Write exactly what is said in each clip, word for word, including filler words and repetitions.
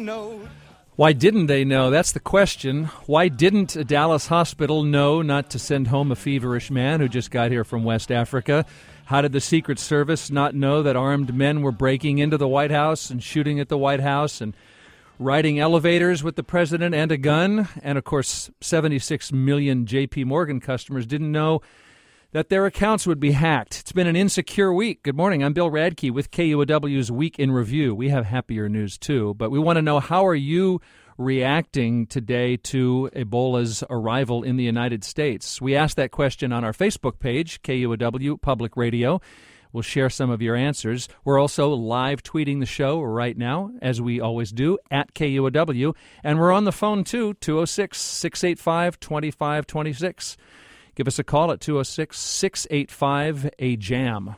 know? Why didn't they know? That's the question. Why didn't a Dallas hospital know not to send home a feverish man who just got here from West Africa? How did the Secret Service not know that armed men were breaking into the White House and shooting at the White House and riding elevators with the president and a gun? And, of course, seventy-six million J P. Morgan customers didn't know that their accounts would be hacked. It's been an insecure week. Good morning. I'm Bill Radke with K U O W's Week in Review. We have happier news, too, but we want to know, how are you reacting today to Ebola's arrival in the United States? We asked that question on our Facebook page, K U O W Public Radio. We'll share some of your answers. We're also live tweeting the show right now, as we always do, at K U O W. And we're on the phone, too, two oh six, six eight five, two five two six. Give us a call at two oh six, six eight five, A J A M.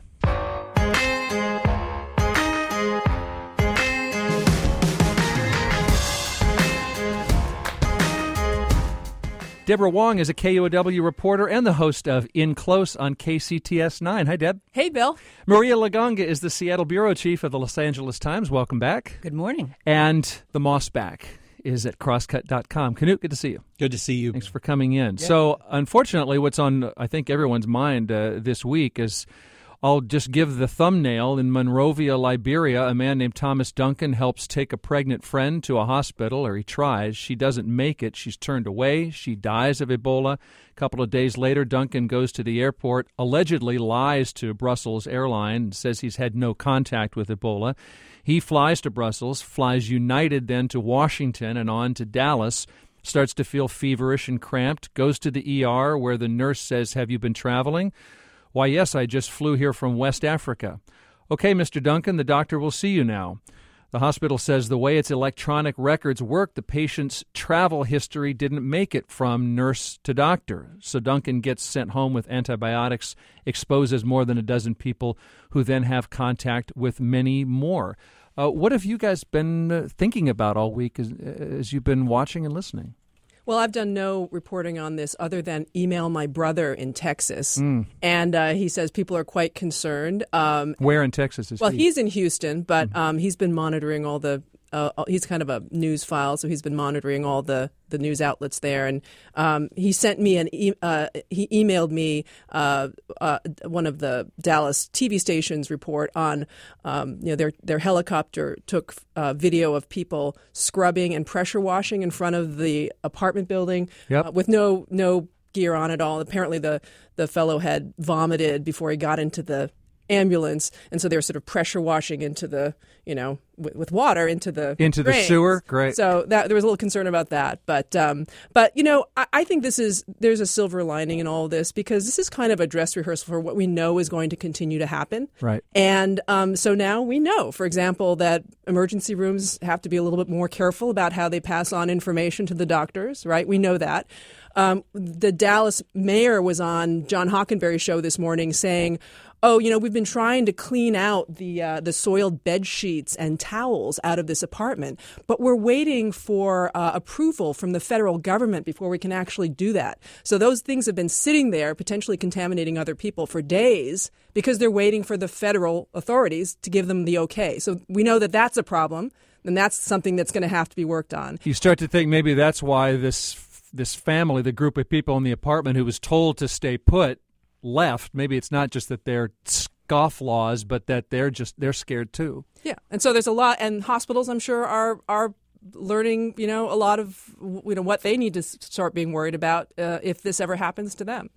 Deborah Wong is a K U O W reporter and the host of In Close on K C T S nine. Hi, Deb. Hey, Bill. Maria Lagonga is the Seattle bureau chief of the Los Angeles Times. Welcome back. Good morning. And the Mossback is at crosscut dot com. Canute, good to see you. Good to see you. Thanks for coming in. Yeah. So, unfortunately, what's on, I think, everyone's mind uh, this week is, I'll just give the thumbnail. In Monrovia, Liberia, a man named Thomas Duncan helps take a pregnant friend to a hospital, or he tries. She doesn't make it. She's turned away. She dies of Ebola. A couple of days later, Duncan goes to the airport, allegedly lies to Brussels Airline, and says he's had no contact with Ebola. He flies to Brussels, flies United then to Washington and on to Dallas, starts to feel feverish and cramped, goes to the E R where the nurse says, "Have you been traveling?" "Why, yes, I just flew here from West Africa." "Okay, Mister Duncan, the doctor will see you now." The hospital says the way its electronic records work, the patient's travel history didn't make it from nurse to doctor. So Duncan gets sent home with antibiotics, exposes more than a dozen people who then have contact with many more. Uh, what have you guys been uh, thinking about all week as, as you've been watching and listening? Well, I've done no reporting on this other than email my brother in Texas. Mm. And uh, he says people are quite concerned. Um, Where in Texas is well, he? Well, he's in Houston, but um, he's been monitoring all the uh, – he's kind of a news file, so he's been monitoring all the, the news outlets there. And um, he sent me an e- – uh, he emailed me uh, uh, one of the Dallas T V stations report on um, – you know, their, their helicopter took uh, video of people scrubbing and pressure washing in front of the apartment building yep. uh, with no no gear on at all. Apparently the, the fellow had vomited before he got into the ambulance, and so they were sort of pressure washing into the, you know, with, with water into the into drains. the sewer. Great. So that there was a little concern about that, but um, but you know, I, I think this is there's a silver lining in all of this, because this is kind of a dress rehearsal for what we know is going to continue to happen. Right. And um, so now we know, for example, that emergency rooms have to be a little bit more careful about how they pass on information to the doctors. Right. We know that. Um, the Dallas mayor was on John Hockenberry's show this morning saying, oh, you know, we've been trying to clean out the uh, the soiled bed sheets and towels out of this apartment, but we're waiting for uh, approval from the federal government before we can actually do that. So those things have been sitting there, potentially contaminating other people for days, because they're waiting for the federal authorities to give them the okay. So we know that that's a problem, and that's something that's going to have to be worked on. You start to think maybe that's why this this family, the group of people in the apartment who was told to stay put, left. Maybe it's not just that they're scofflaws, but that they're just they're scared too. Yeah, and so there's a lot, and hospitals, I'm sure, are are learning, you know, a lot of you know what they need to start being worried about uh, if this ever happens to them.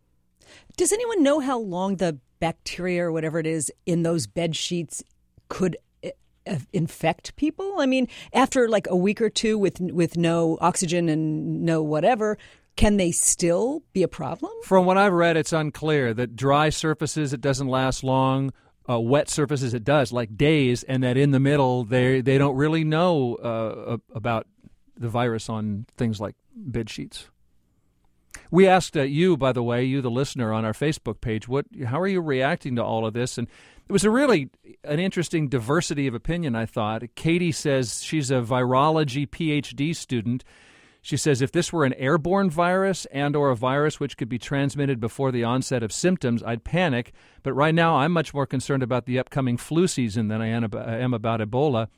Does anyone know how long the bacteria or whatever it is in those bed sheets could infect people? I mean, after like a week or two with with no oxygen and no whatever, can they still be a problem? From what I've read, it's unclear. That dry surfaces, it doesn't last long. Uh, wet surfaces, it does, like days. And that in the middle, they they don't really know uh, about the virus on things like bed sheets. We asked uh, you, by the way, you the listener, on our Facebook page, what how are you reacting to all of this? And it was a really an interesting diversity of opinion, I thought. Katie says she's a virology P H D student. She says if this were an airborne virus and or a virus which could be transmitted before the onset of symptoms, I'd panic. But right now I'm much more concerned about the upcoming flu season than I am about Ebola.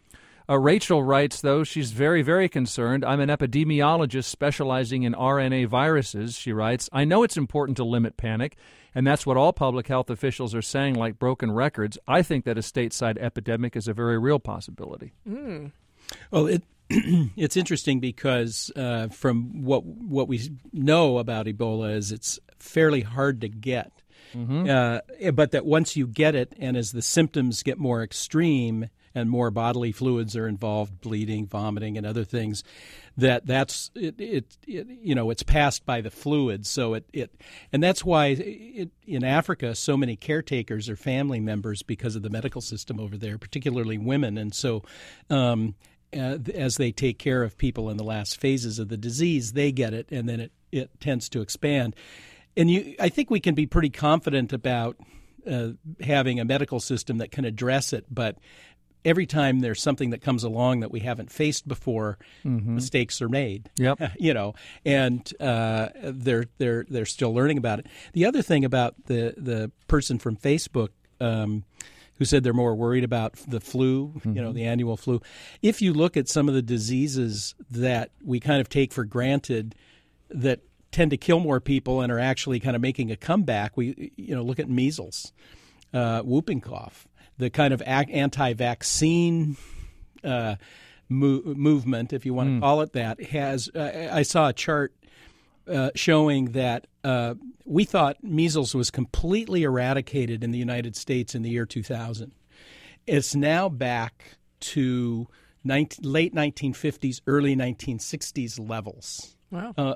Uh, Rachel writes, though, she's very, very concerned. I'm an epidemiologist specializing in R N A viruses, she writes. I know it's important to limit panic, and that's what all public health officials are saying like broken records. I think that a stateside epidemic is a very real possibility. Mm. Well, it it's interesting because uh, from what what we know about Ebola is it's fairly hard to get. Mm-hmm. Uh, but that once you get it, and as the symptoms get more extreme and more bodily fluids are involved, bleeding, vomiting, and other things, that that's it, it, it you know it's passed by the fluids. So it, it and that's why it, in Africa so many caretakers are family members because of the medical system over there, particularly women, and so. Um, Uh, as they take care of people in the last phases of the disease, they get it, and then it, it tends to expand. And you, I think we can be pretty confident about uh, having a medical system that can address it, but every time there's something that comes along that we haven't faced before, mm-hmm. mistakes are made. Yep. you know, and uh, they're they're they're still learning about it. The other thing about the the person from Facebook um, who said they're more worried about the flu, mm-hmm. you know, the annual flu. If you look at some of the diseases that we kind of take for granted that tend to kill more people and are actually kind of making a comeback, we, you know, look at measles, uh, whooping cough, the kind of anti-vaccine uh, mo- movement, if you want mm. to call it that, has. Uh, I saw a chart uh, showing that uh, we thought measles was completely eradicated in the United States in the year two thousand. It's now back to nineteen, late nineteen fifties, early nineteen sixties levels. Wow. Uh,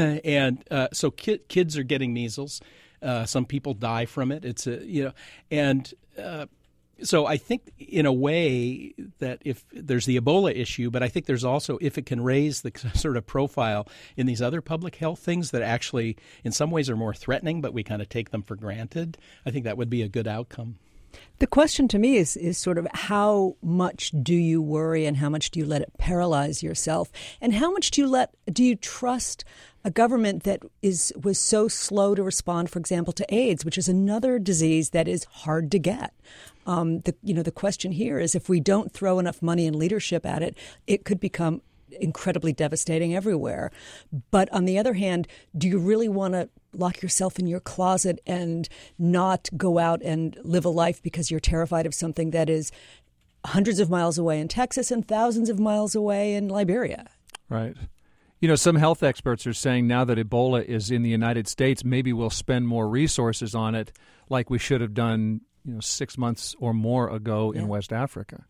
and uh, so ki- kids are getting measles. Uh, some people die from it. It's a, you know, and uh, so I think in a way that if there's the Ebola issue, but I think there's also if it can raise the sort of profile in these other public health things that actually in some ways are more threatening, but we kind of take them for granted, I think that would be a good outcome. The question to me is is sort of how much do you worry and how much do you let it paralyze yourself? And how much do you let do you trust a government that is was so slow to respond, for example, to AIDS, which is another disease that is hard to get? Um, the you know the question here is if we don't throw enough money and leadership at it, it could become incredibly devastating everywhere. But on the other hand, do you really want to lock yourself in your closet and not go out and live a life because you're terrified of something that is hundreds of miles away in Texas and thousands of miles away in Liberia? Right. You know, some health experts are saying now that Ebola is in the United States, maybe we'll spend more resources on it like we should have done, you know, six months or more ago yeah. in West Africa.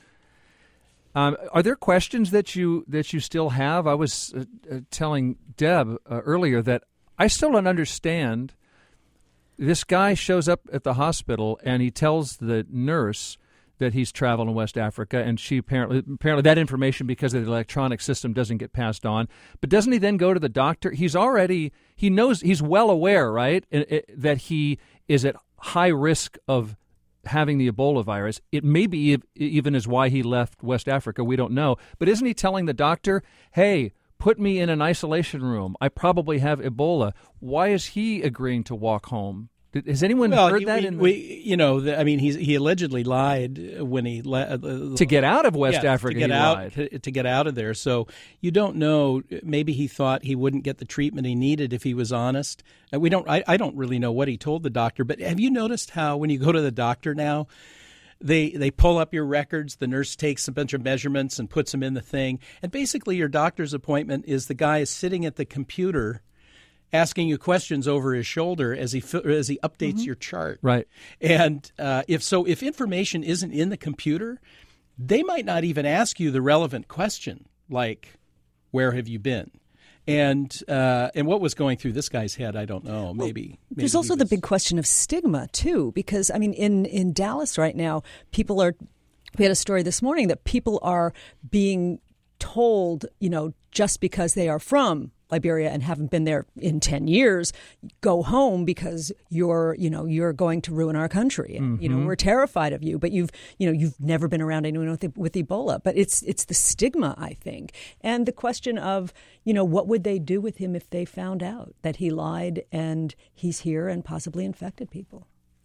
Um, are there questions that you that you still have? I was uh, uh, telling Deb uh, earlier that I still don't understand. This guy shows up at the hospital and he tells the nurse that he's traveled in West Africa, and she apparently apparently that information because of the electronic system doesn't get passed on. But doesn't he then go to the doctor? He's already he knows he's well aware, right, it, it, that he is at high risk of having the Ebola virus. It may be even is why he left West Africa. We don't know. But isn't he telling the doctor, hey, put me in an isolation room. I probably have Ebola. Why is he agreeing to walk home? Has anyone well, heard that? We, in the... we, you know, the, I mean, he's, he allegedly lied when he le- uh, to get out of West yeah, Africa. To get he out, lied. To, to get out of there. So you don't know. Maybe he thought he wouldn't get the treatment he needed if he was honest. And we don't. I, I don't really know what he told the doctor. But have you noticed how when you go to the doctor now, they they pull up your records. The nurse takes a bunch of measurements and puts them in the thing. And basically, your doctor's appointment is the guy is sitting at the computer, asking you questions over his shoulder as he as he updates mm-hmm. your chart. Right. And uh, if so, if information isn't in the computer, they might not even ask you the relevant question, like, "Where have you been?" And uh, and what was going through this guy's head, I don't know. Maybe, well, maybe there's also was... the big question of stigma too, because I mean, in in Dallas right now, people are. We had a story this morning that people are being told, you know, just because they are from Liberia and haven't been there in ten years, go home because you're, you know, you're going to ruin our country. And, mm-hmm. you know, we're terrified of you, but you've, you know, you've never been around anyone with, with Ebola. But it's it's the stigma, I think. And the question of, you know, what would they do with him if they found out that he lied and he's here and possibly infected people?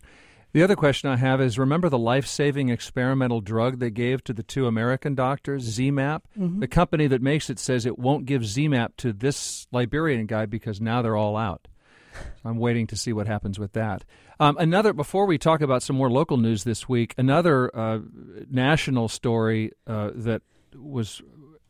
The other question I have is, remember the life-saving experimental drug they gave to the two American doctors, Z MAP? Mm-hmm. The company that makes it says it won't give Z MAP to this Liberian guy because now they're all out. I'm waiting to see what happens with that. Um, another, before we talk about some more local news this week, another uh, national story uh, that was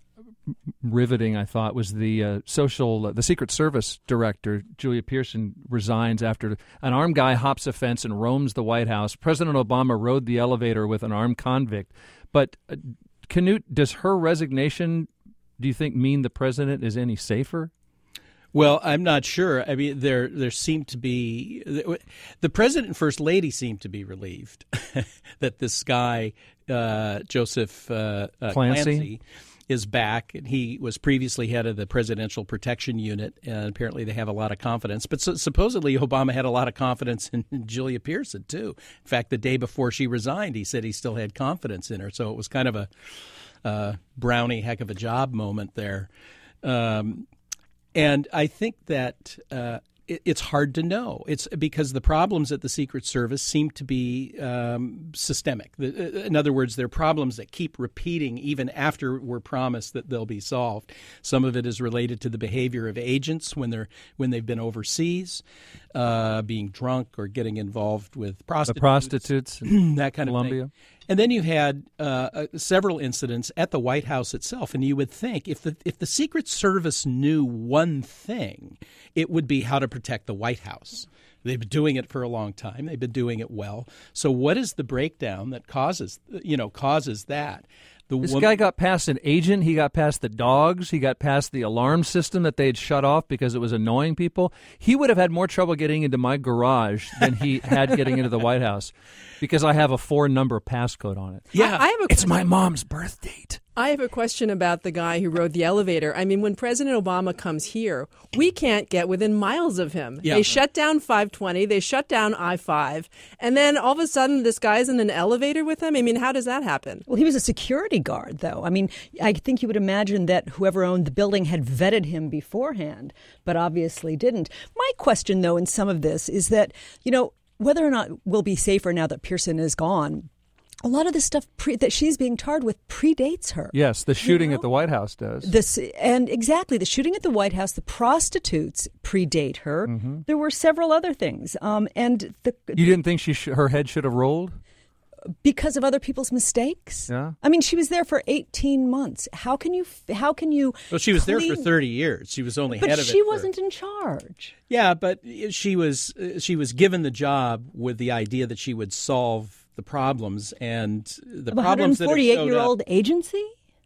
riveting, I thought, was the uh, social, uh, the Secret Service director, Julia Pearson, resigns after an armed guy hops a fence and roams the White House. President Obama rode the elevator with an armed convict. But, uh, Knut, does her resignation, do you think, mean the president is any safer? Well, I'm not sure. I mean, there there seemed to be the president and first lady seemed to be relieved that this guy uh, Joseph uh, uh, Clancy. Clancy is back, and he was previously head of the Presidential Protection Unit, and apparently they have a lot of confidence. But so, supposedly Obama had a lot of confidence in, in Julia Pearson too. In fact, the day before she resigned, he said he still had confidence in her. So it was kind of a uh, brownie heck of a job moment there. Um, And I think that uh, it, it's hard to know. It's because the problems at the Secret Service seem to be um, systemic. The, in other words, they're problems that keep repeating even after we're promised that they'll be solved. Some of it is related to the behavior of agents when they're when they've been overseas, uh, being drunk or getting involved with prostitutes. The prostitutes, that kind of Colombia. thing. And then you had uh, uh, several incidents at the White House itself, and you would think if the if the Secret Service knew one thing, it would be how to protect the White House. They've been doing it for a long time. They've been doing it well. So what is the breakdown that causes you know causes that? The this woman- guy got past an agent. He got past the dogs. He got past the alarm system that they had shut off because it was annoying people. He would have had more trouble getting into my garage than he had getting into the White House because I have a four-number passcode on it. Yeah, I, I have a It's my mom's birth date. I have a question about the guy who rode the elevator. I mean, when President Obama comes here, we can't get within miles of him. Yeah. They shut down five twenty, they shut down I five, and then all of a sudden this guy's in an elevator with him? I mean, how does that happen? Well, he was a security guard, though. I mean, I think you would imagine that whoever owned the building had vetted him beforehand, but obviously didn't. My question, though, in some of this is that, you know, whether or not we'll be safer now that Pearson is gone, a lot of the stuff pre- that she's being tarred with predates her. Yes, the shooting You know? at the White House does. This and exactly the shooting at the White House, the prostitutes predate her. Mm-hmm. There were several other things, um, and the, You didn't think she sh- her head should have rolled? because of other people's mistakes. Yeah. I mean, she was there for eighteen months. How can you? How can you? Well, she was there for clean- thirty years. She was only But head of it. she for- wasn't in charge. Yeah, but she was she was given the job with the idea that she would solve the problems and the Of a problems that have showed forty-eight-year-old up. agency?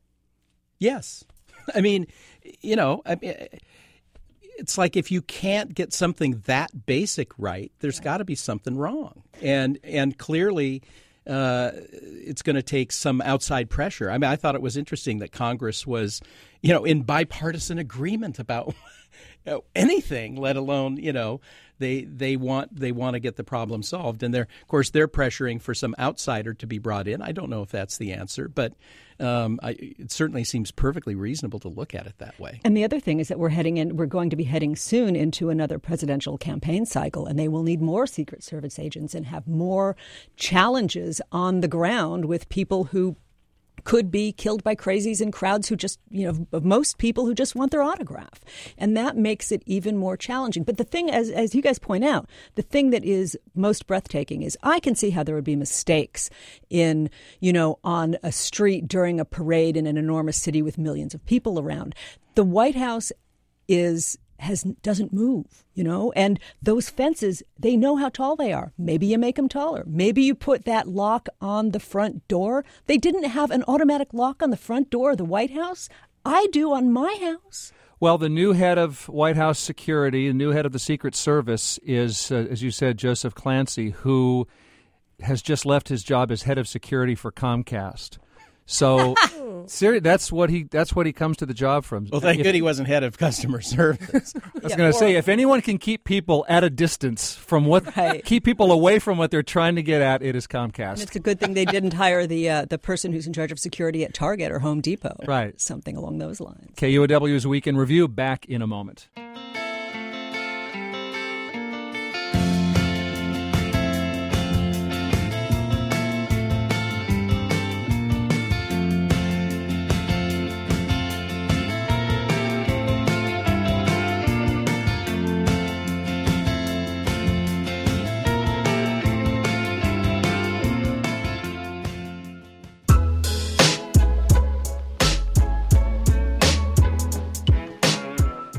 Yes, I mean, you know, I mean, it's like if you can't get something that basic right, there's got to be something wrong, and and clearly. Uh, it's going to take some outside pressure. I mean, I thought it was interesting that Congress was, you know, in bipartisan agreement about you know, anything, let alone, you know, they they want they want to get the problem solved. And they're, of course, they're pressuring for some outsider to be brought in. I don't know if that's the answer, but um, I, it certainly seems perfectly reasonable to look at it that way. And the other thing is that we're heading in. We're going to be heading soon into another presidential campaign cycle, and they will need more Secret Service agents and have more challenges on the ground with people who could be killed by crazies in crowds who just, you know, of most people who just want their autograph. And that makes it even more challenging. But the thing, as as you guys point out, the thing that is most breathtaking is I can see how there would be mistakes in, you know, on a street during a parade in an enormous city with millions of people around. The White House is has doesn't move, you know, and those fences, they know how tall they are. Maybe you make them taller. Maybe you put that lock on the front door. They didn't have an automatic lock on the front door of the White House. I do on my house. Well, the new head of White House security, the new head of the Secret Service is, uh, as you said, Joseph Clancy, who has just left his job as head of security for Comcast. So, seri- that's what he that's what he comes to the job from. Well, thank If- good he wasn't head of customer service. I was going to say, if anyone can keep people at a distance from what, Right. keep people away from what they're trying to get at, it is Comcast. And it's a good thing they didn't hire the uh, the person who's in charge of security at Target or Home Depot. Right. Something along those lines. K U O W's Week in Review, back in a moment.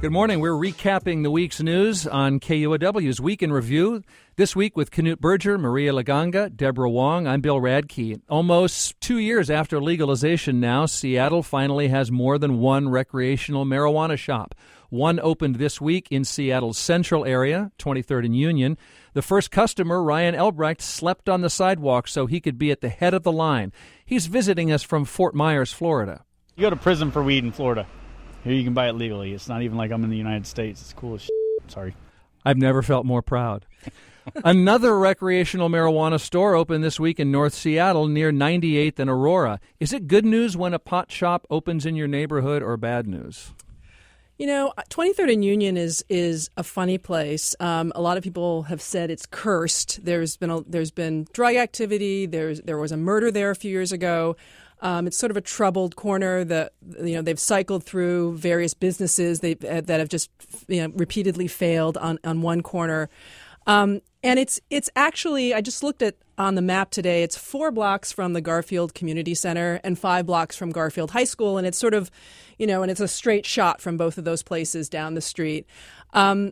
Good morning. We're recapping the week's news on K U O W's Week in Review. This week with Knut Berger, Maria Laganga, Deborah Wong. I'm Bill Radke. Almost two years after legalization now, Seattle finally has more than one recreational marijuana shop. One opened this week in Seattle's central area, twenty-third and Union. The first customer, Ryan Elbrecht, slept on the sidewalk so he could be at the head of the line. He's visiting us from Fort Myers, Florida. You go to prison for weed in Florida. Here you can buy it legally. It's not even like I'm in the United States. It's cool as shit. Sorry. I've never felt more proud. Another recreational marijuana store opened this week in North Seattle near ninety-eighth and Aurora. Is it good news when a pot shop opens in your neighborhood or bad news? You know, twenty-third and Union is is a funny place. Um, a lot of people have said it's cursed. There's been a, there's been drug activity. There's there was a murder there a few years ago. Um, it's sort of a troubled corner that, you know, they've cycled through various businesses they, uh, that have just, you know, repeatedly failed on, on one corner. Um, and it's it's actually, I just looked at on the map today, it's four blocks from the Garfield Community Center and five blocks from Garfield High School. And it's sort of, you know, and it's a straight shot from both of those places down the street. Um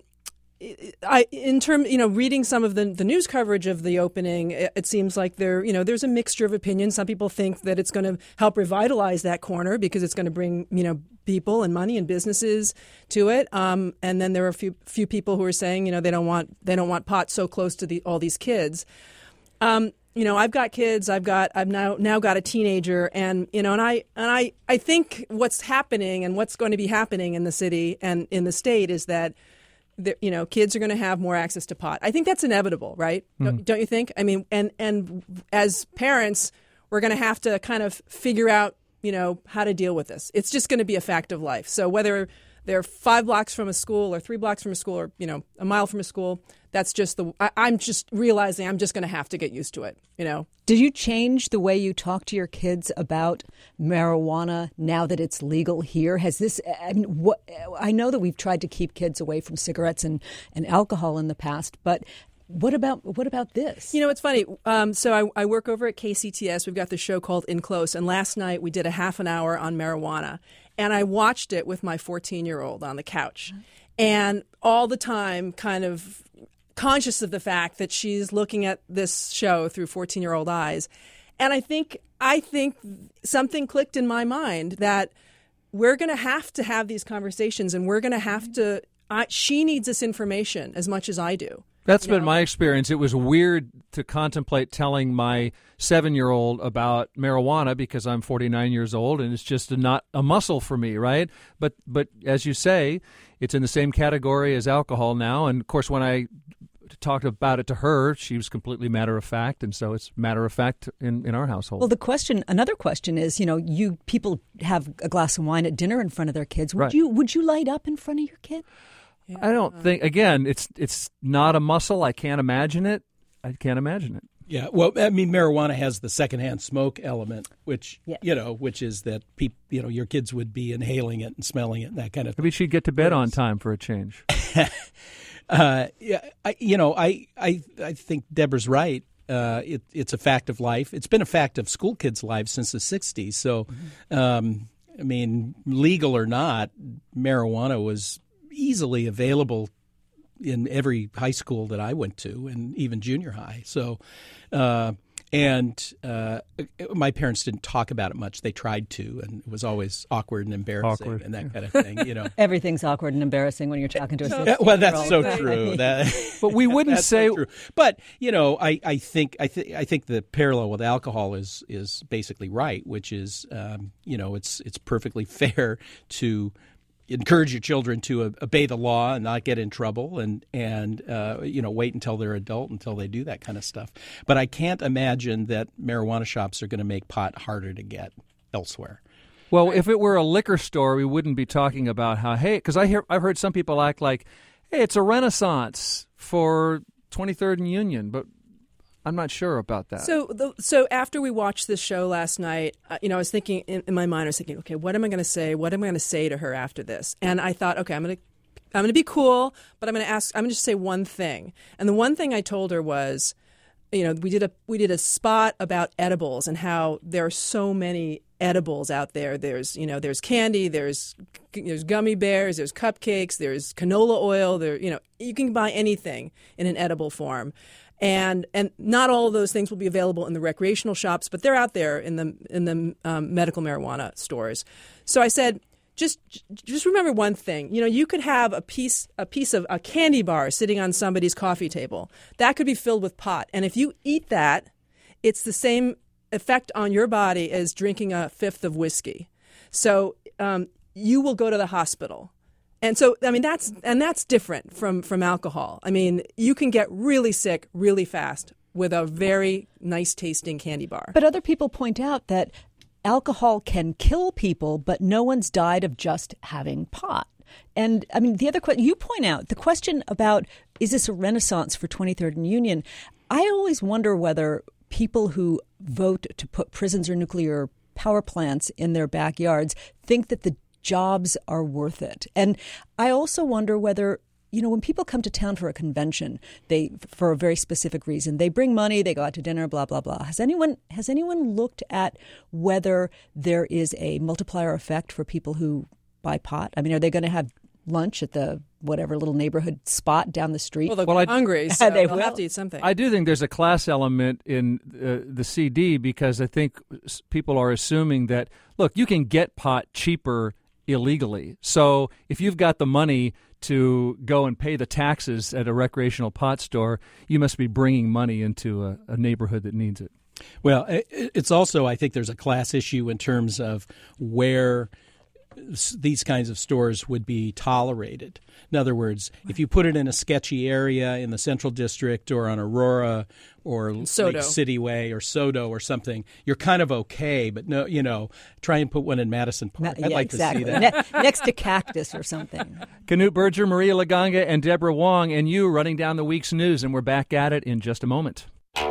I, in term, you know, reading some of the, the news coverage of the opening, it, it seems like there, you know, there's a mixture of opinions. Some people think that it's going to help revitalize that corner because it's going to bring, you know, people and money and businesses to it. Um, and then there are a few few people who are saying, you know, they don't want they don't want pot so close to the, all these kids. Um, you know, I've got kids. I've got I've now now got a teenager, and you know, and I and I I think what's happening and what's going to be happening in the city and in the state is that. The, you know, kids are going to have more access to pot. I think that's inevitable, right? Mm. Don't, don't you think? I mean, and and as parents, we're going to have to kind of figure out, you know, how to deal with this. It's just going to be a fact of life. So whether they're five blocks from a school or three blocks from a school or, you know, a mile from a school, that's just the, I, I'm just realizing I'm just going to have to get used to it, you know. Did you change the way you talk to your kids about marijuana now that it's legal here? Has this, I mean, what, I know that we've tried to keep kids away from cigarettes and, and alcohol in the past, but what about what about this? You know, it's funny. Um, so I, I work over at K C T S. We've got this show called In Close, and last night we did a half an hour on marijuana, and I watched it with my fourteen-year-old on the couch, and all the time kind of conscious of the fact that she's looking at this show through fourteen-year-old eyes. And I think I think something clicked in my mind that we're going to have to have these conversations, and we're going to have to I, she needs this information as much as I do. That's you been know? my experience. It was weird to contemplate telling my seven-year-old about marijuana because I'm forty-nine years old, and it's just a, not a muscle for me, right? But but as you say, it's in the same category as alcohol now. And, of course, when I talked about it to her, she was completely matter-of-fact, and so it's matter-of-fact in, in our household. Well, the question, another question is, you know, you people have a glass of wine at dinner in front of their kids. Would Right. you would you light up in front of your kid? Yeah. I don't think, again, it's it's not a muscle. I can't imagine it. I can't imagine it. Yeah, well, I mean, marijuana has the secondhand smoke element, which Yeah. you know, which is that people, you know, your kids would be inhaling it and smelling it and that kind of thing. Maybe she'd get to bed on time for a change. uh, yeah, I, you know, I, I, I think Deborah's right. Uh, it, it's a fact of life. It's been a fact of school kids' lives since the sixties. So, um, I mean, legal or not, marijuana was easily available in every high school that I went to, and even junior high. So, uh, and uh, my parents didn't talk about it much. They tried to, and it was always awkward and embarrassing Awkward. and that kind of thing. You know. Everything's awkward and embarrassing when you're talking to a Yeah, sixteen-year-old. well, that's so Right. true. That, But we wouldn't that's say- so true. But you know, I, I think I think I think the parallel with alcohol is is basically right, which is um, you know, it's it's perfectly fair to encourage your children to uh, obey the law and not get in trouble, and and uh, you know, wait until they're adult until they do that kind of stuff. But I can't imagine that marijuana shops are going to make pot harder to get elsewhere. Well, if it were a liquor store, we wouldn't be talking about how, hey, because I hear I've heard some people act like, hey, it's a renaissance for twenty-third and Union, but I'm not sure about that. So, the, so after we watched this show last night, uh, you know, I was thinking in, in my mind, I was thinking, okay, what am I going to say? What am I going to say to her after this? And I thought, okay, I'm going to, I'm going to be cool, but I'm going to ask, I'm going to just say one thing. And the one thing I told her was, you know, we did a we did a spot about edibles and how there are so many edibles out there. There's, you know, there's candy, there's there's gummy bears, there's cupcakes, there's canola oil. There, you know, you can buy anything in an edible form. And and not all of those things will be available in the recreational shops, but they're out there in the in the um, medical marijuana stores. So I said, just just remember one thing. You know, you could have a piece a piece of a candy bar sitting on somebody's coffee table. That could be filled with pot. And if you eat that, it's the same effect on your body as drinking a fifth of whiskey. So um, you will go to the hospital. And so, I mean, that's and that's different from, from alcohol. I mean, you can get really sick really fast with a very nice tasting candy bar. But other people point out that alcohol can kill people, but no one's died of just having pot. And I mean, the other question you point out, the question about is this a renaissance for twenty-third and Union? I always wonder whether people who vote to put prisons or nuclear power plants in their backyards think that the jobs are worth it. And I also wonder whether, you know, when people come to town for a convention, they for a very specific reason, they bring money, they go out to dinner, blah, blah, blah. Has anyone has anyone looked at whether there is a multiplier effect for people who buy pot? I mean, are they going to have lunch at the whatever little neighborhood spot down the street? Well, they're well, hungry, so they they'll will. have to eat something. I do think there's a class element in uh, the C D because I think people are assuming that, look, you can get pot cheaper illegally. So if you've got the money to go and pay the taxes at a recreational pot store, you must be bringing money into a, a neighborhood that needs it. Well, it's also, I think there's a class issue in terms of where these kinds of stores would be tolerated. In other words, if you put it in a sketchy area in the Central District or on Aurora or Soto. Lake City Way or Soto or something, you're kind of okay. But no, you know, try and put one in Madison Park. Ma- I'd yeah, like exactly. to see that. Ne- next to Cactus or something. Canute Berger, Maria Laganga, and Deborah Wong, and you running down the week's news, and we're back at it in just a moment.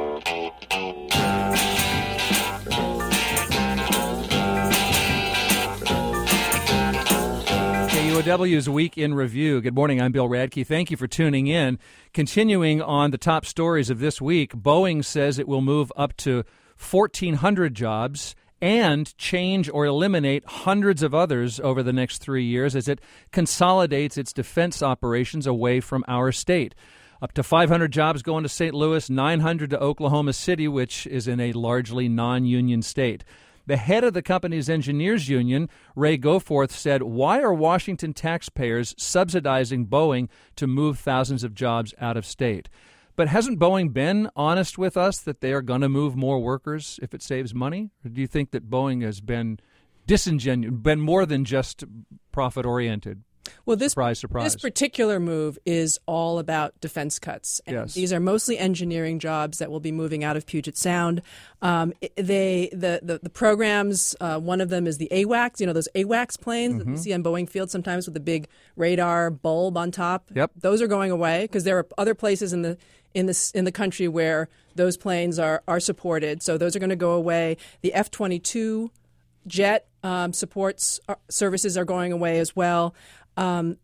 K U O W's Week in Review. Good morning. I'm Bill Radke. Thank you for tuning in. Continuing on the top stories of this week, Boeing says it will move up to fourteen hundred jobs and change or eliminate hundreds of others over the next three years as it consolidates its defense operations away from our state. Up to five hundred jobs going to Saint Louis, nine hundred to Oklahoma City, which is in a largely non-union state. The head of the company's engineers union, Ray Goforth, said, "Why are Washington taxpayers subsidizing Boeing to move thousands of jobs out of state?" But hasn't Boeing been honest with us that they are going to move more workers if it saves money? Or do you think that Boeing has been disingenuous, been more than just profit-oriented? Well, this surprise, surprise. This particular move is all about defense cuts. And yes. These are mostly engineering jobs that will be moving out of Puget Sound. Um, they the the, the programs. Uh, one of them is the AWACS. You know those AWACS planes mm-hmm. that we see on Boeing Field sometimes with the big radar bulb on top. Yep. Those are going away because there are other places in the in the in the country where those planes are are supported. So those are going to go away. The F twenty-two jet um, supports uh, services are going away as well. Um,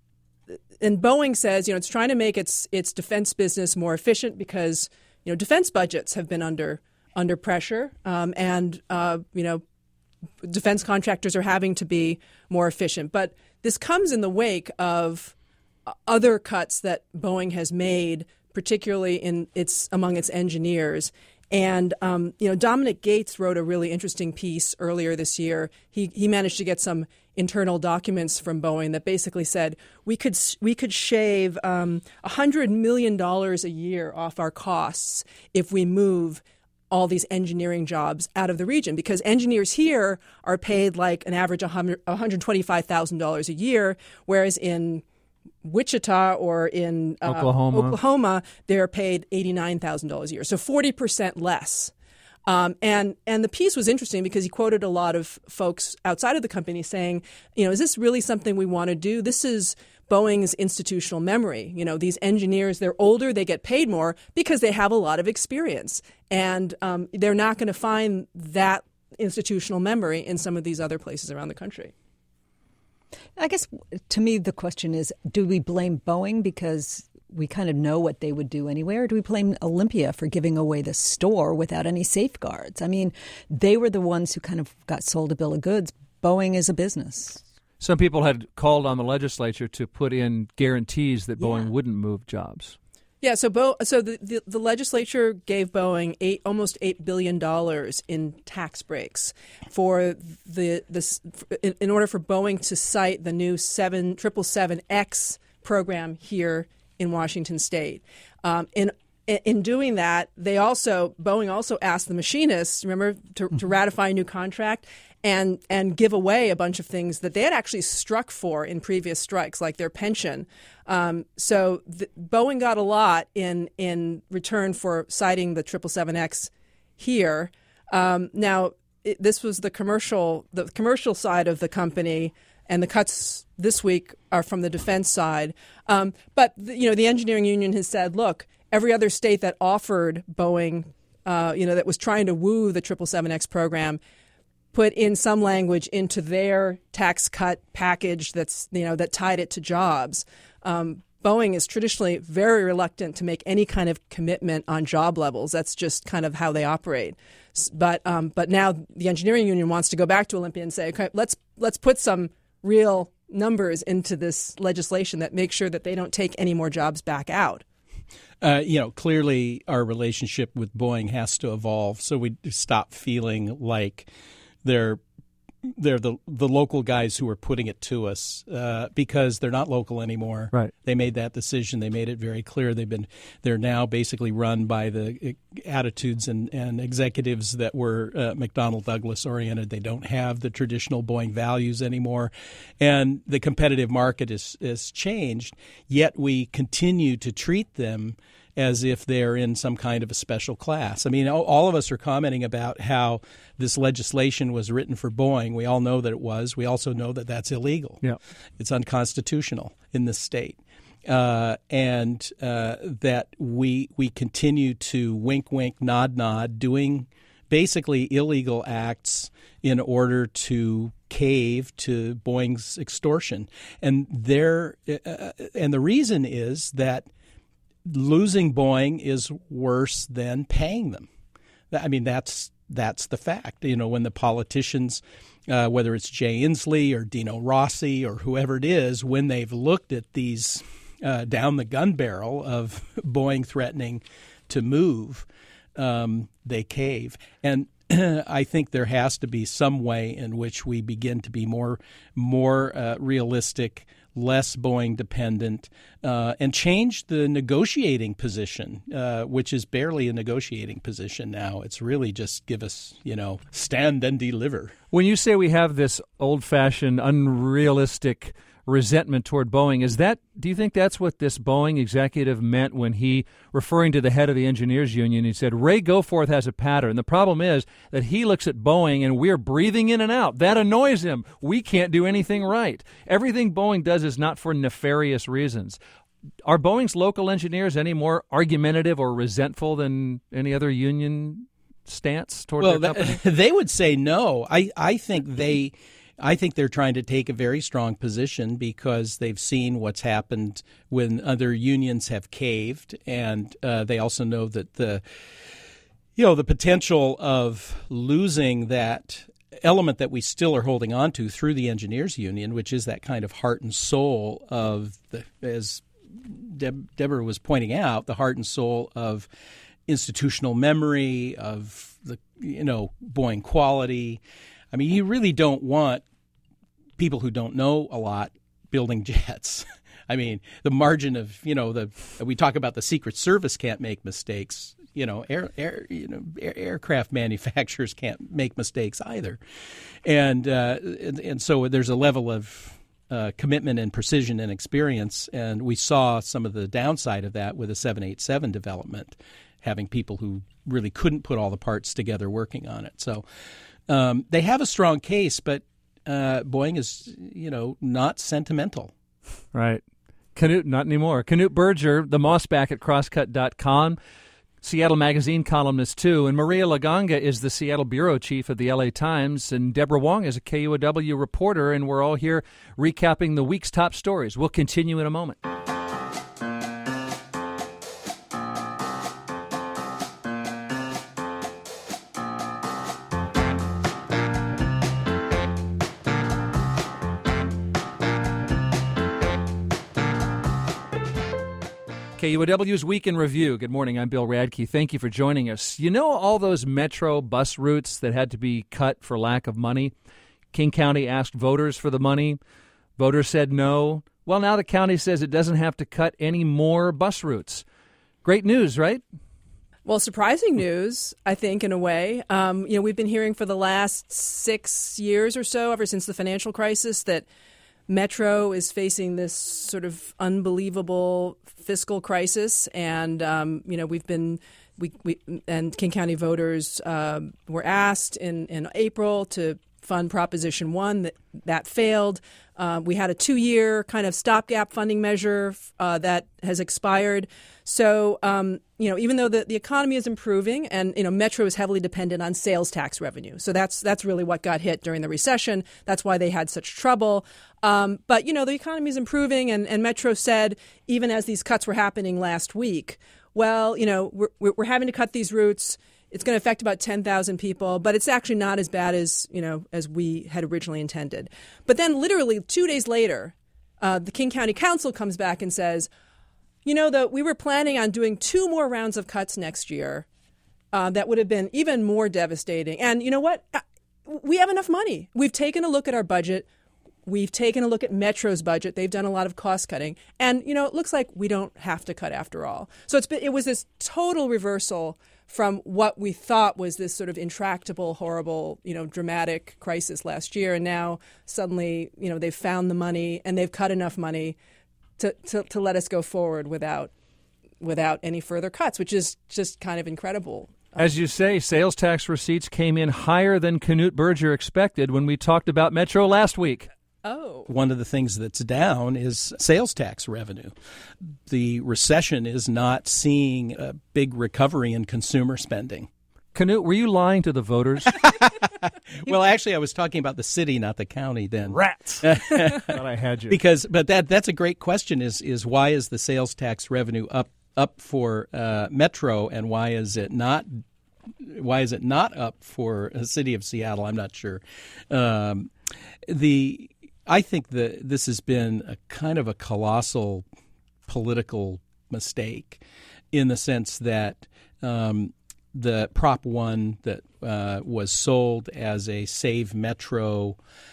and Boeing says, you know, it's trying to make its its defense business more efficient because, you know, defense budgets have been under under pressure, um, and uh, you know, defense contractors are having to be more efficient. But this comes in the wake of other cuts that Boeing has made, particularly in its among its engineers. And, um, you know, Dominic Gates wrote a really interesting piece earlier this year. He he managed to get some internal documents from Boeing that basically said we could we could shave um, one hundred million dollars a year off our costs if we move all these engineering jobs out of the region, because engineers here are paid like an average one hundred twenty-five thousand dollars a year, whereas in Wichita or in uh, Oklahoma. Oklahoma, they're paid eighty-nine thousand dollars a year, so forty percent less. Um, and and the piece was interesting because he quoted a lot of folks outside of the company saying, you know, is this really something we want to do? This is Boeing's institutional memory. You know, these engineers, they're older, they get paid more because they have a lot of experience. And um, they're not going to find that institutional memory in some of these other places around the country. I guess to me the question is, do we blame Boeing because we kind of know what they would do anyway? Or do we blame Olympia for giving away the store without any safeguards? I mean, they were the ones who kind of got sold a bill of goods. Boeing is a business. Some people had called on the legislature to put in guarantees that Boeing Yeah. wouldn't move jobs. Yeah, so Bo- so the, the, the legislature gave Boeing eight almost eight billion dollars in tax breaks for the this in, in order for Boeing to site the new seven triple seven X program here in Washington State. Um, in in doing that, they also Boeing also asked the machinists, remember, to, to ratify a new contract and and give away a bunch of things that they had actually struck for in previous strikes, like their pension. Um, so the, Boeing got a lot in in return for citing the triple seven X here. Um, now, it, this was the commercial the commercial side of the company, and the cuts this week are from the defense side. Um, but the, you know, the engineering union has said, look, every other state that offered Boeing, uh, you know, that was trying to woo the triple seven X program, put in some language into their tax cut package that's, you know, that tied it to jobs. Um, Boeing is traditionally very reluctant to make any kind of commitment on job levels. That's just kind of how they operate. But um, but now the engineering union wants to go back to Olympia and say, okay, let's let's put some real numbers into this legislation that makes sure that they don't take any more jobs back out. Uh, you know, clearly our relationship with Boeing has to evolve so we stop feeling like they're they're the the local guys who are putting it to us, uh, because they're not local anymore. Right. They made that decision. They made it very clear. They've been they're now basically run by the attitudes and, and executives that were uh, McDonnell Douglas oriented. They don't have the traditional Boeing values anymore, and the competitive market is is changed. Yet we continue to treat them as if they're in some kind of a special class. I mean, all of us are commenting about how this legislation was written for Boeing. We all know that it was. We also know that that's illegal. Yeah. It's unconstitutional in this state. Uh, and uh, that we we continue to wink, wink, nod, nod, doing basically illegal acts in order to cave to Boeing's extortion. And there, uh, and the reason is that losing Boeing is worse than paying them. I mean, that's that's the fact. You know, when the politicians, uh, whether it's Jay Inslee or Dino Rossi or whoever it is, when they've looked at these uh, down the gun barrel of Boeing threatening to move, um, they cave. And I think there has to be some way in which we begin to be more more uh, realistic, less Boeing dependent, uh, and change the negotiating position, uh, which is barely a negotiating position now. It's really just give us, you know, stand and deliver. When you say we have this old-fashioned, unrealistic resentment toward Boeing, is that, do you think that's what this Boeing executive meant when he, referring to the head of the engineers union, he said, Ray Goforth has a pattern. The problem is that he looks at Boeing and we're breathing in and out. That annoys him. We can't do anything right. Everything Boeing does is not for nefarious reasons. Are Boeing's local engineers any more argumentative or resentful than any other union stance toward well, their company? That, they would say no. I, I think they... I think they're trying to take a very strong position because they've seen what's happened when other unions have caved, and uh, they also know that the, you know, the potential of losing that element that we still are holding on to through the engineers union, which is that kind of heart and soul of the, as Deb, Deborah was pointing out, the heart and soul of institutional memory, of the, you know, Boeing quality. I mean, you really don't want people who don't know a lot building jets. I mean, the margin of, you know, the we talk about the Secret Service can't make mistakes. You know, air, air you know, air, aircraft manufacturers can't make mistakes either, and uh, and, and so there's a level of uh, commitment and precision and experience, and we saw some of the downside of that with the seven eighty-seven development, having people who really couldn't put all the parts together working on it. So. Um, they have a strong case, but uh, Boeing is, you know, not sentimental. Right. Canute, not anymore. Canute Berger, the Mossback at crosscut dot com, Seattle Magazine columnist too, and Maria Laganga is the Seattle bureau chief of the L A Times, and Deborah Wong is a K U O W reporter, and we're all here recapping the week's top stories. We'll continue in a moment. K U O W's Week in Review. Good morning. I'm Bill Radke. Thank you for joining us. You know all those Metro bus routes that had to be cut for lack of money? King County asked voters for the money. Voters said no. Well, now the county says it doesn't have to cut any more bus routes. Great news, right? Well, surprising news, I think, in a way. Um, you know, we've been hearing for the last six years or so, ever since the financial crisis, that Metro is facing this sort of unbelievable fiscal crisis, and um, you know we've been we, we and King County voters uh, were asked in, in April to fund Proposition One. That that failed. Uh, we had a two-year kind of stopgap funding measure uh, that has expired. So um, you know, even though the, the economy is improving, and you know, Metro is heavily dependent on sales tax revenue, so that's that's really what got hit during the recession. That's why they had such trouble. Um, but you know, the economy is improving, and, and Metro said, even as these cuts were happening last week, well, you know, we're we're having to cut these routes. It's going to affect about ten thousand people, but it's actually not as bad as, you know, as we had originally intended. But then literally two days later, uh, the King County Council comes back and says, you know, the, we were planning on doing two more rounds of cuts next year. Uh, that would have been even more devastating. And you know what? We have enough money. We've taken a look at our budget. We've taken a look at Metro's budget. They've done a lot of cost cutting. And, you know, it looks like we don't have to cut after all. So it's been, it was this total reversal from what we thought was this sort of intractable, horrible, you know, dramatic crisis last year. And now suddenly, you know, they've found the money and they've cut enough money to, to, to let us go forward without without any further cuts, which is just kind of incredible. As you say, sales tax receipts came in higher than Knut Berger expected when we talked about Metro last week. Oh. One of the things that's down is sales tax revenue. The recession is not seeing a big recovery in consumer spending. Knut, were you lying to the voters? Well, actually, I was talking about the city, not the county then. Rats. Thought I had you. Because, but that that's a great question, is is why is the sales tax revenue up up for uh, Metro, and why is it not why is it not up for the city of Seattle? I'm not sure. Um, the I think that this has been a kind of a colossal political mistake, in the sense that um, the Prop one that uh, was sold as a Save Metro,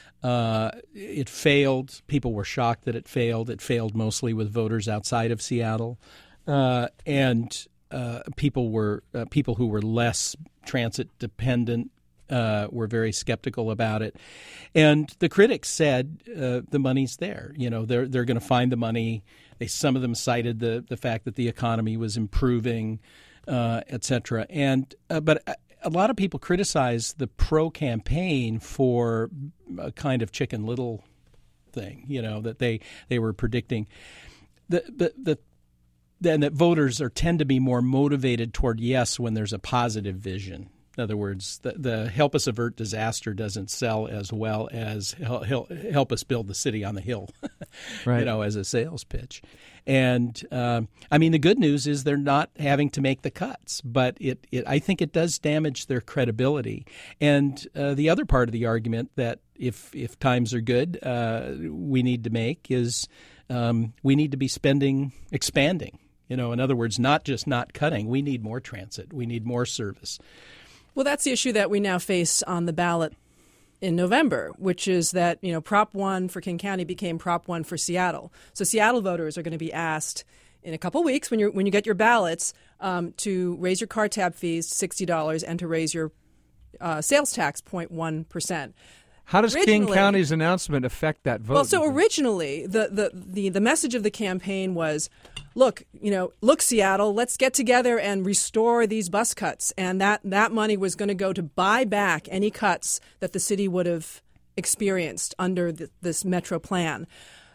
uh, it failed. People were shocked that it failed. It failed mostly with voters outside of Seattle, uh, and uh, people were uh, people who were less transit dependent Uh, were very skeptical about it, and the critics said uh, the money's there. You know, they're they're going to find the money. They some of them cited the the fact that the economy was improving, uh, et cetera. And uh, but a lot of people criticize the pro campaign for a kind of Chicken Little thing. You know, that they they were predicting the the the. Then that voters are tend to be more motivated toward yes when there's a positive vision. In other words, the, the help us avert disaster doesn't sell as well as help, help us build the city on the hill, right. you know, as a sales pitch. And um, I mean, the good news is they're not having to make the cuts, but it, it I think it does damage their credibility. And uh, the other part of the argument that if if times are good, uh, we need to make is um, we need to be spending, expanding. You know, in other words, not just not cutting. We need more transit. We need more service. Well, that's the issue that we now face on the ballot in November, which is that, you know, Prop one for King County became Prop one for Seattle. So Seattle voters are going to be asked in a couple weeks when you when you get your ballots um, to raise your car tab fees to sixty dollars and to raise your uh, sales tax zero point one percent. How does King County's announcement affect that vote? Well, so originally the, the, the, the message of the campaign was, look, you know, look, Seattle, let's get together and restore these bus cuts. And that, that money was going to go to buy back any cuts that the city would have experienced under the, this Metro plan.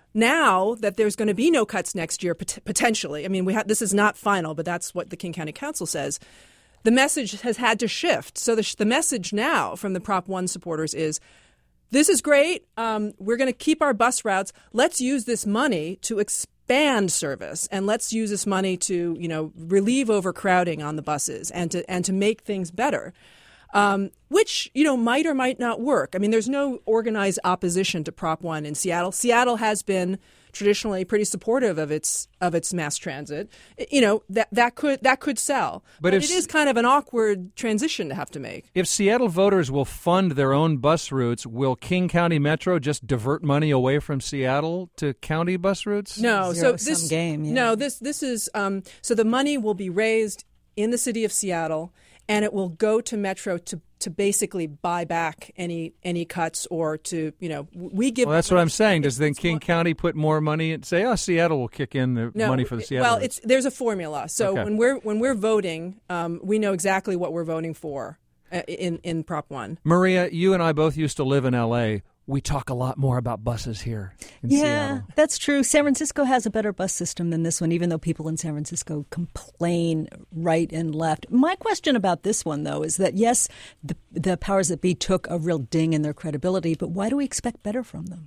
Now that there's going to be no cuts next year, pot- potentially, I mean, we ha- this is not final, but that's what the King County Council says. The message has had to shift. So the, sh- the message now from the Prop one supporters is, this is great. Um, we're going to keep our bus routes. Let's use this money to expand service, and let's use this money to, you know, relieve overcrowding on the buses and to and to make things better, um, which, you know, might or might not work. I mean, there's no organized opposition to Prop one in Seattle. Seattle has been traditionally pretty supportive of its of its mass transit, you know, that that could that could sell. But, but if, it is kind of an awkward transition to have to make. If Seattle voters will fund their own bus routes, will King County Metro just divert money away from Seattle to county bus routes? No, Zero so this sum game. Yeah. no this this is um, so the money will be raised in the city of Seattle, and it will go to Metro to to basically buy back any any cuts, or to, you know, we give. Well, that's what I'm saying. Does then King County put more money and say, oh, Seattle will kick in the no, money for the Seattle? Well, it's there's a formula. So Okay. when we're when we're voting, um, we know exactly what we're voting for uh, in in Prop One. Maria, you and I both used to live in L A. We talk a lot more about buses here in Yeah, Seattle. that's true. San Francisco has a better bus system than this one, even though people in San Francisco complain right and left. My question about this one, though, is that, yes, the, the powers that be took a real ding in their credibility, but why do we expect better from them?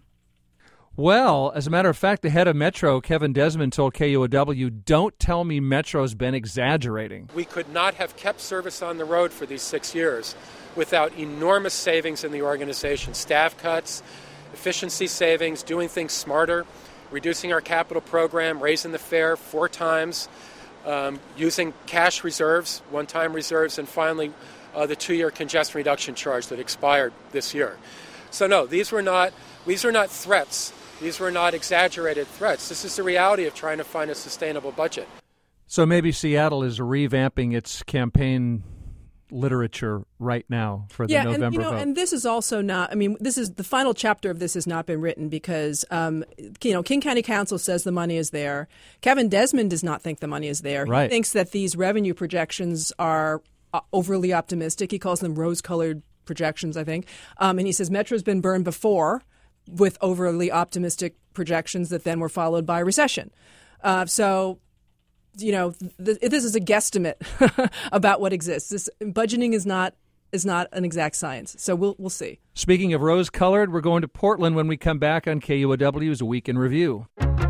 Well, as a matter of fact, the head of Metro, Kevin Desmond, told K U O W, don't tell me Metro's been exaggerating. We could not have kept service on the road for these six years without enormous savings in the organization. Staff cuts, efficiency savings, doing things smarter, reducing our capital program, raising the fare four times, um, using cash reserves, one-time reserves, and finally uh, the two-year congestion reduction charge that expired this year. So no, these were not these were not threats. These were not exaggerated threats. This is the reality of trying to find a sustainable budget. So maybe Seattle is revamping its campaign literature right now for the yeah, November and, you know, vote. and this is also not, I mean, this is the final chapter of this has not been written because, um, you know, King County Council says the money is there. Kevin Desmond does not think the money is there. Right. He thinks that these revenue projections are uh, overly optimistic. He calls them rose-colored projections, I think. Um, and he says Metro's been burned before with overly optimistic projections that then were followed by recession. Uh, so, you know, th- this is a guesstimate about what exists. This budgeting is not is not an exact science. So we'll we'll see. Speaking of rose-colored, we're going to Portland when we come back on K U O W's Week in Review.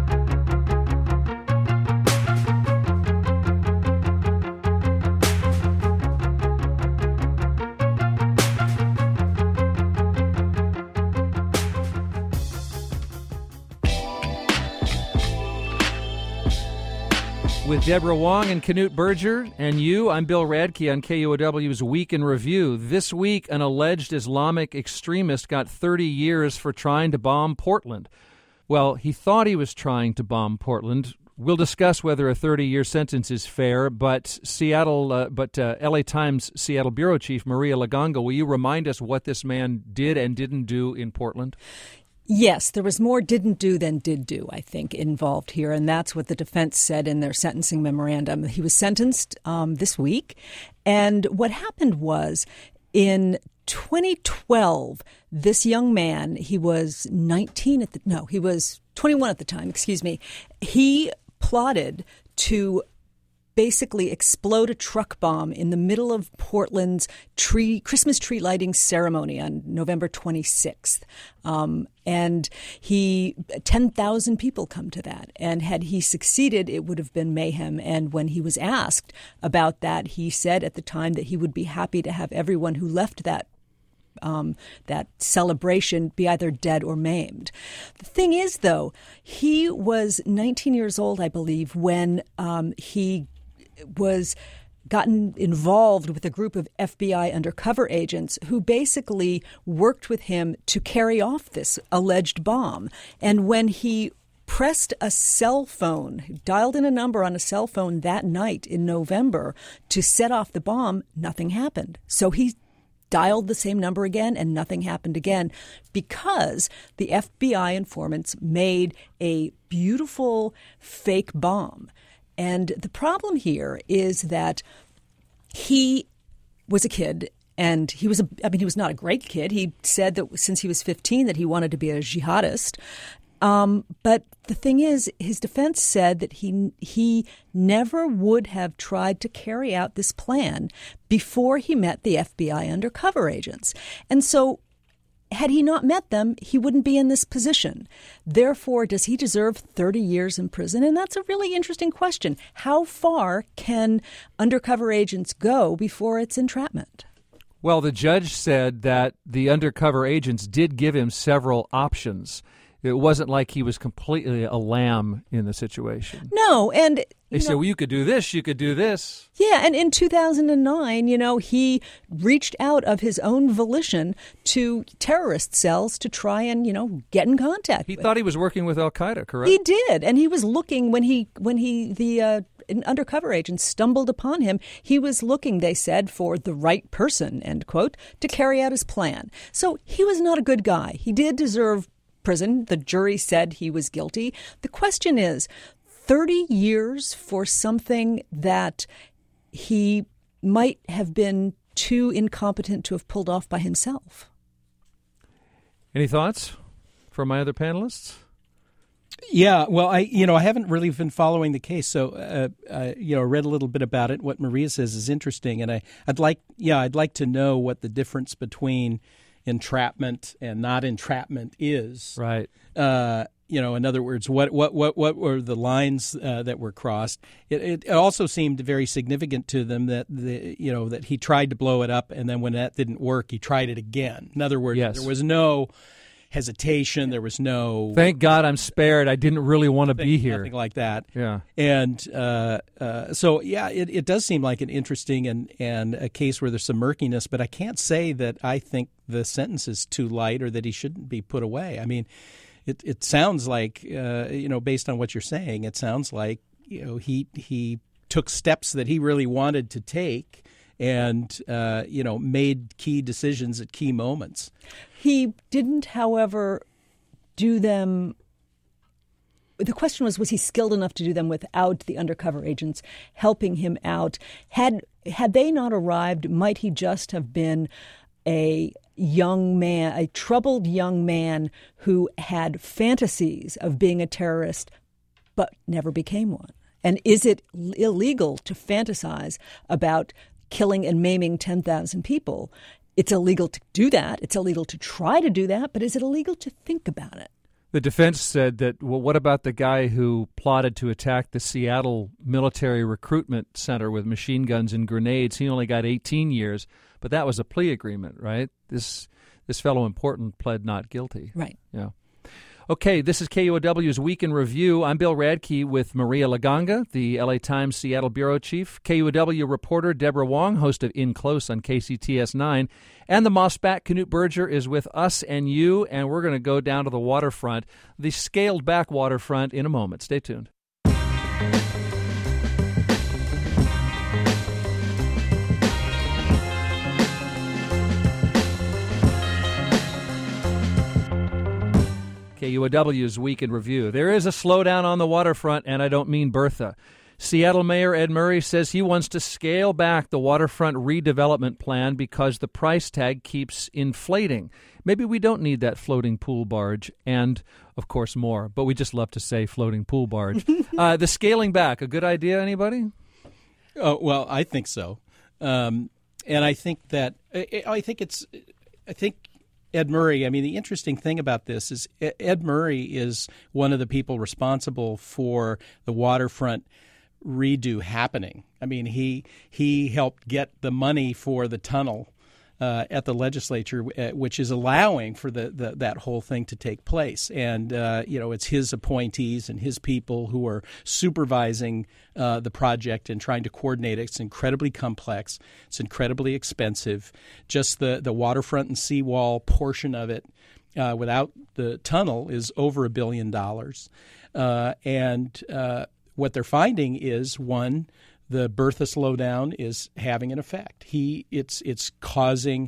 With Deborah Wong and Knut Berger and you, I'm Bill Radke on K U O W's Week in Review. This week, an alleged Islamic extremist got thirty years for trying to bomb Portland. Well, he thought he was trying to bomb Portland. We'll discuss whether a thirty-year sentence is fair, but Seattle, uh, but uh, L A Times Seattle bureau chief Maria Lagonga, will you remind us what this man did and didn't do in Portland? Yes, there was more didn't do than did do, I think, involved here. And that's what the defense said in their sentencing memorandum. He was sentenced um, this week. And what happened was in twenty twelve, this young man, he was nineteen at the, no, he was twenty-one at the time, excuse me. He plotted to basically explode a truck bomb in the middle of Portland's tree Christmas tree lighting ceremony on November twenty-sixth. Um, and he, ten thousand people come to that. And had he succeeded, it would have been mayhem. And when he was asked about that, he said at the time that he would be happy to have everyone who left that Um, that celebration be either dead or maimed. The thing is, though, he was nineteen years old, I believe, when um, he was gotten involved with a group of F B I undercover agents who basically worked with him to carry off this alleged bomb. And when he pressed a cell phone, dialed in a number on a cell phone that night in November to set off the bomb, nothing happened. So he dialed the same number again, and nothing happened again because the F B I informants made a beautiful fake bomb. And the problem here is that he was a kid, and he was a, I mean, he was not a great kid. He said that since he was fifteen that he wanted to be a jihadist. Um, but the thing is, his defense said that he he never would have tried to carry out this plan before he met the F B I undercover agents. And so had he not met them, he wouldn't be in this position. Therefore, does he deserve thirty years in prison? And that's a really interesting question. How far can undercover agents go before it's entrapment? Well, the judge said that the undercover agents did give him several options. It wasn't like he was completely a lamb in the situation. No, and they said, well, you could do this, you could do this. Yeah, and in two thousand nine, you know, he reached out of his own volition to terrorist cells to try and, you know, get in contact. He with. thought he was working with Al-Qaeda, correct? He did, and he was looking when he when he the uh, an undercover agent stumbled upon him. He was looking, they said, for the right person, end quote, to carry out his plan. So he was not a good guy. He did deserve prison. The jury said he was guilty. The question is, thirty years for something that he might have been too incompetent to have pulled off by himself. Any thoughts from my other panelists? Yeah, well, I you know I haven't really been following the case, so uh, uh, you know read a little bit about it. What Maria says is interesting, and I I'd like yeah I'd like to know what the difference between entrapment and not entrapment is. Right. Uh, you know, in other words, what what what what were the lines uh, that were crossed? It, it also seemed very significant to them that the you know that he tried to blow it up, and then when that didn't work, he tried it again. In other words, yes. there was no hesitation. There was no. Thank God I'm spared. I didn't really want to be here. Nothing like that. Yeah. And uh, uh, so, yeah, it, it does seem like an interesting and, and a case where there's some murkiness, but I can't say that I think the sentence is too light or that he shouldn't be put away. I mean, it, it sounds like, uh, you know, based on what you're saying, it sounds like, you know, he he took steps that he really wanted to take and, uh, you know, made key decisions at key moments. He didn't, however, do them. The question was, was he skilled enough to do them without the undercover agents helping him out? Had had they not arrived, might he just have been a young man, a troubled young man who had fantasies of being a terrorist but never became one? And is it illegal to fantasize about killing and maiming ten thousand people? It's illegal to do that. It's illegal to try to do that. But is it illegal to think about it? The defense said that, well, what about the guy who plotted to attack the Seattle military recruitment center with machine guns and grenades? He only got eighteen years, but that was a plea agreement, right? This this fellow in Portland pled not guilty. Right. Yeah. Okay, this is K U O W's Week in Review. I'm Bill Radke with Maria Laganga, the L A Times Seattle bureau chief, K U O W reporter Deborah Wong, host of In Close on K C T S nine, and the Mossback Knut Berger is with us and you, and we're going to go down to the waterfront, the scaled-back waterfront, in a moment. Stay tuned. K U O W's Week in Review. There is a slowdown on the waterfront, and I don't mean Bertha. Seattle Mayor Ed Murray says he wants to scale back the waterfront redevelopment plan because the price tag keeps inflating. Maybe we don't need that floating pool barge and, of course, more. But we just love to say floating pool barge. uh, the scaling back, a good idea, anybody? Oh, well, I think so. Um, and I think that I, I think it's I think Ed Murray, I mean, the interesting thing about this is Ed Murray is one of the people responsible for the waterfront redo happening. I mean, he he helped get the money for the tunnel uh, at the legislature, uh, which is allowing for the, the that whole thing to take place. And, uh, you know, it's his appointees and his people who are supervising uh, the project and trying to coordinate it. It's incredibly complex. It's incredibly expensive. Just the, the waterfront and seawall portion of it uh, without the tunnel is over a billion dollars. Uh, and uh what they're finding is, one, the Bertha slowdown is having an effect. He, it's it's causing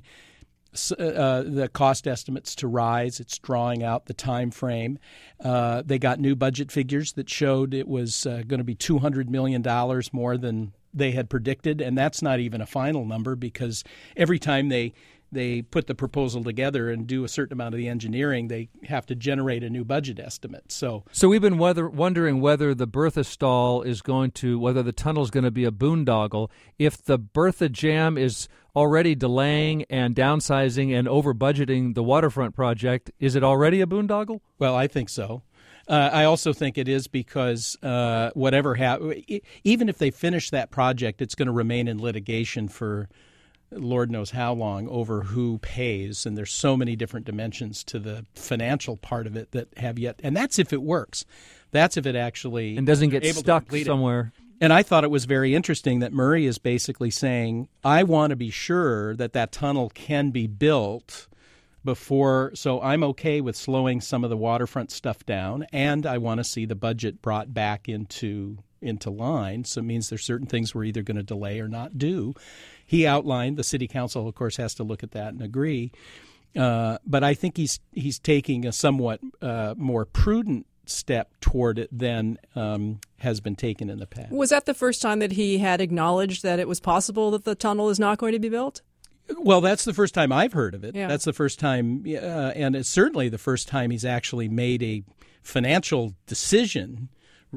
uh, the cost estimates to rise. It's drawing out the time frame. Uh, they got new budget figures that showed it was uh, going to be two hundred million dollars more than they had predicted, and that's not even a final number because every time they they put the proposal together and do a certain amount of the engineering, they have to generate a new budget estimate. So so we've been whether, wondering whether the Bertha stall is going to, whether the tunnel is going to be a boondoggle. If the Bertha jam is already delaying and downsizing and over-budgeting the waterfront project, is it already a boondoggle? Well, I think so. Uh, I also think it is because uh, whatever happens, even if they finish that project, it's going to remain in litigation for Lord knows how long over who pays, and there's so many different dimensions to the financial part of it that have yet, and that's if it works. That's if it actually and doesn't get able stuck to somewhere. It. And I thought it was very interesting that Murray is basically saying, I want to be sure that that tunnel can be built before, so I'm okay with slowing some of the waterfront stuff down, and I want to see the budget brought back into into line. So it means there's certain things we're either going to delay or not do. He outlined, the city council, of course, has to look at that and agree. Uh, but I think he's he's taking a somewhat uh, more prudent step toward it than um, has been taken in the past. Was that the first time that he had acknowledged that it was possible that the tunnel is not going to be built? Well, that's the first time I've heard of it. Yeah. That's the first time, uh, and it's certainly the first time he's actually made a financial decision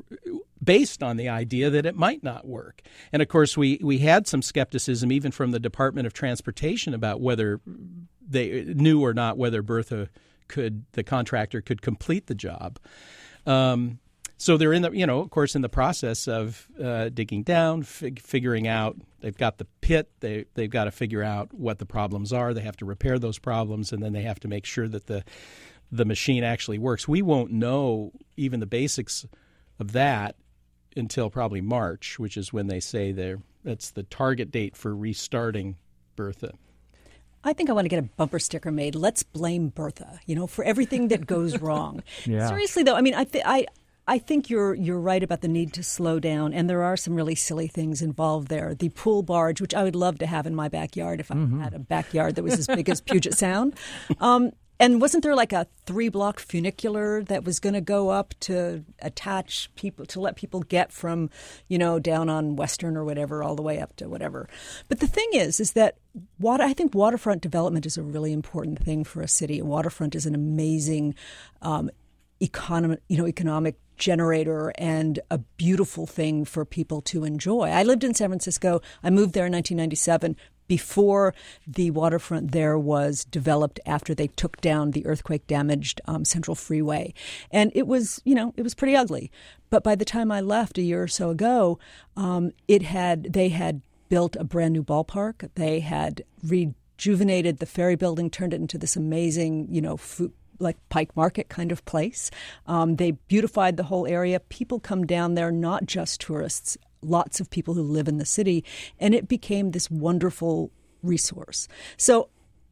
based on the idea that it might not work. And, of course, we, we had some skepticism even from the Department of Transportation about whether they knew or not whether Bertha could, the contractor could complete the job. Um, so they're in the, you know, of course, in the process of uh, digging down, fig- figuring out, they've got the pit, they, they've got to figure out what the problems are. They have to repair those problems, and then they have to make sure that the the machine actually works. We won't know even the basics of that until probably March, which is when they say they're, that's the target date for restarting Bertha. I think I want to get a bumper sticker made. Let's blame Bertha, you know, for everything that goes wrong. Yeah. Seriously, though, I mean, I, th- I I think you're you're right about the need to slow down, and there are some really silly things involved there. The pool barge, which I would love to have in my backyard if I mm-hmm. had a backyard that was as big as Puget Sound. Um, and wasn't there like a three-block funicular that was going to go up to attach people, to let people get from, you know, down on Western or whatever all the way up to whatever? But the thing is, is that water, I think waterfront development is a really important thing for a city. Waterfront is an amazing um, economic, you know, economic generator and a beautiful thing for people to enjoy. I lived in San Francisco. I moved there in nineteen ninety-seven. Before the waterfront there was developed, after they took down the earthquake-damaged um, Central Freeway. And it was, you know, it was pretty ugly. But by the time I left a year or so ago, um, it had they had built a brand new ballpark. They had rejuvenated the ferry building, turned it into this amazing, you know, food, like Pike Market kind of place. Um, they beautified the whole area. People come down there, not just tourists, lots of people who live in the city, and it became this wonderful resource. So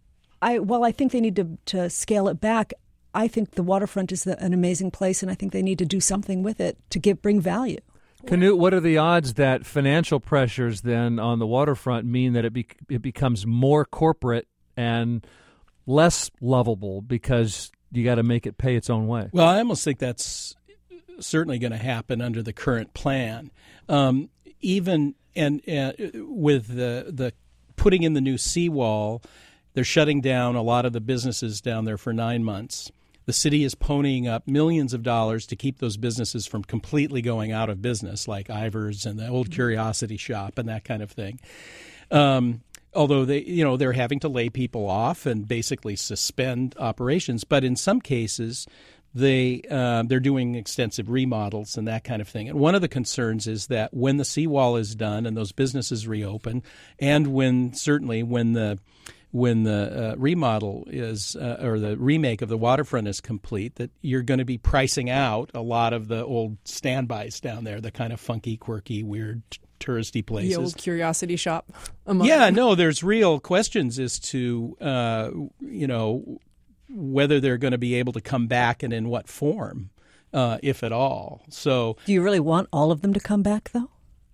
I, while I think they need to, to scale it back, I think the waterfront is the, an amazing place, and I think they need to do something with it to give bring value. Knut, what are the odds that financial pressures then on the waterfront mean that it be, it becomes more corporate and less lovable because you got to make it pay its own way? Well, I almost think that's certainly going to happen under the current plan. Um, even and uh, with the the putting in the new seawall, they're shutting down a lot of the businesses down there for nine months. The city is ponying up millions of dollars to keep those businesses from completely going out of business, like Ivar's and the Old Curiosity Shop and that kind of thing. Um, although they, you know, they're having to lay people off and basically suspend operations, but in some cases, They, uh, they're doing extensive remodels and that kind of thing. And one of the concerns is that when the seawall is done and those businesses reopen, and when certainly when the when the uh, remodel is uh, or the remake of the waterfront is complete, that you're going to be pricing out a lot of the old standbys down there, the kind of funky, quirky, weird touristy places. The Old Curiosity Shop. Yeah, no, there's real questions as to, uh, you know, whether they're going to be able to come back and in what form, uh, if at all. So, do you really want all of them to come back, though?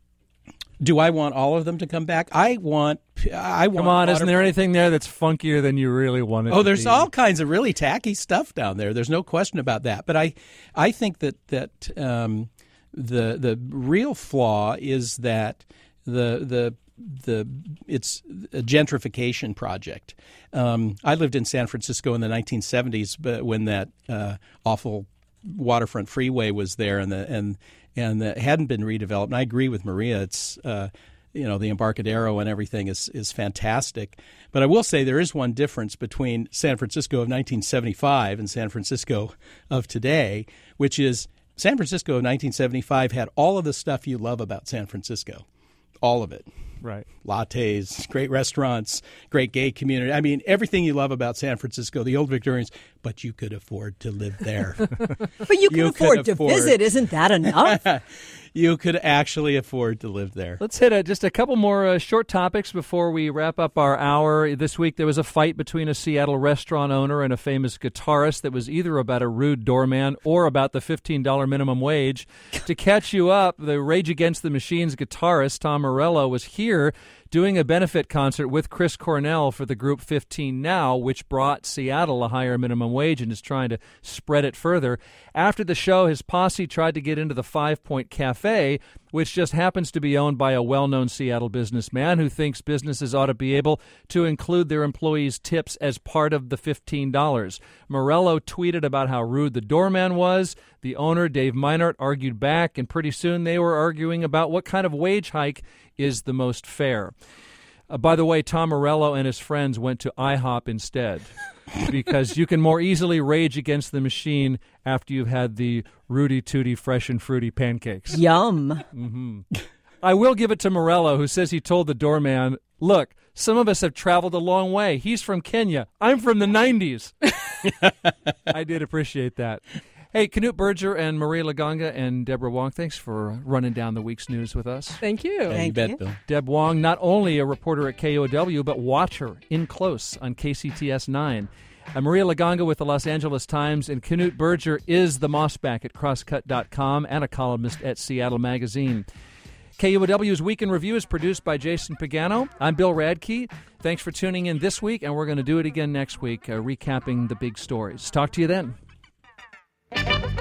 Do I want all of them to come back? I want. I want. Come on, isn't there anything there that's funkier than you really want it? Oh, to there's be? all kinds of really tacky stuff down there. There's no question about that. But I, I think that that um, the the real flaw is that the the. The it's a gentrification project. Um, I lived in San Francisco in the nineteen seventies, but when that uh, awful waterfront freeway was there and the and and it hadn't been redeveloped. And I agree with Maria. It's uh, you know the Embarcadero and everything is is fantastic. But I will say there is one difference between San Francisco of nineteen seventy-five and San Francisco of today, which is San Francisco of nineteen seventy-five had all of the stuff you love about San Francisco, all of it. Right. Lattes, great restaurants, great gay community. I mean, everything you love about San Francisco, the old Victorians, but you could afford to live there. But you can You afford could to afford- visit. Isn't that enough? You could actually afford to live there. Let's hit a, just a couple more uh, short topics before we wrap up our hour. This week there was a fight between a Seattle restaurant owner and a famous guitarist that was either about a rude doorman or about the fifteen dollars minimum wage. To catch you up, the Rage Against the Machine's guitarist, Tom Morello, was here doing a benefit concert with Chris Cornell for the group fifteen Now, which brought Seattle a higher minimum wage and is trying to spread it further. After the show, his posse tried to get into the Five Point Cafe, which just happens to be owned by a well-known Seattle businessman who thinks businesses ought to be able to include their employees' tips as part of the fifteen dollars. Morello tweeted about how rude the doorman was. The owner, Dave Meinert, argued back, and pretty soon they were arguing about what kind of wage hike is the most fair. Uh, by the way, Tom Morello and his friends went to IHOP instead because you can more easily rage against the machine after you've had the Rudy Tooty fresh and fruity pancakes. Yum. Mm-hmm. I will give it to Morello, who says he told the doorman, look, some of us have traveled a long way. He's from Kenya. I'm from the nineties. I did appreciate that. Hey, Knut Berger and Marie Laganga and Deborah Wong, thanks for running down the week's news with us. Thank you. Yeah, you Thank bet, you. Bill. Deb Wong, not only a reporter at K O W, but watcher in close on K C T S nine. Uh, Maria Laganga with the Los Angeles Times, and Knut Berger is the Mossback at crosscut dot com and a columnist at Seattle Magazine. K O W's Week in Review is produced by Jason Pagano. I'm Bill Radke. Thanks for tuning in this week, and we're going to do it again next week, uh, recapping the big stories. Talk to you then.